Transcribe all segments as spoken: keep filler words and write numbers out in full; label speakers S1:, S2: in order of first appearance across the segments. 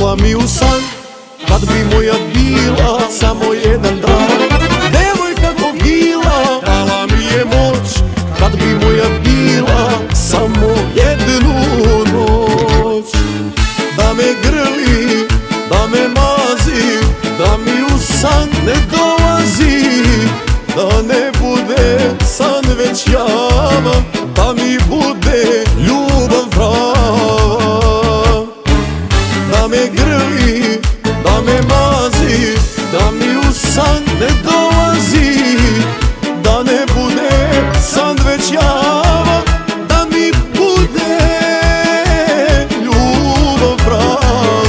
S1: Pala mi u san, kad bi moja bila samo jedan dan. Devojka ko bila, dala mi je moć, kad bi moja bila samo jednu noć. Da me grli, da me mazi, da mi u san ne dolazi, da ne bude san već java, da mi bude ljubav prava. Da me grli, da me mazi, da mi u san ne dolazi, da ne bude san već java, da mi bude ljubav prava.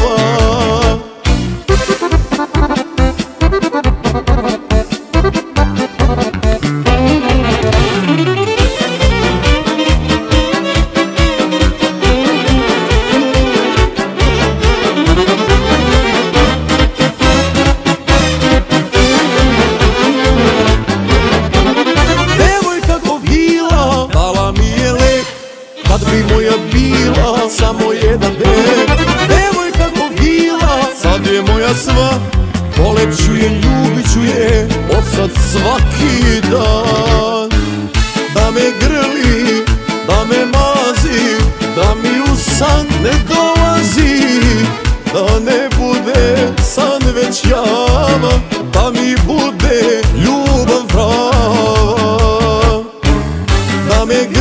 S1: Kad bi moja bila samo jedan dan. Devojka ko bila, sad je moja sva, volet ću je, ljubit ću je od sad svaki dan. Da me grli, da me mazi, da mi u san ne dolazi, da ne bude san već java, da mi bude ljubav prava. Da me grli,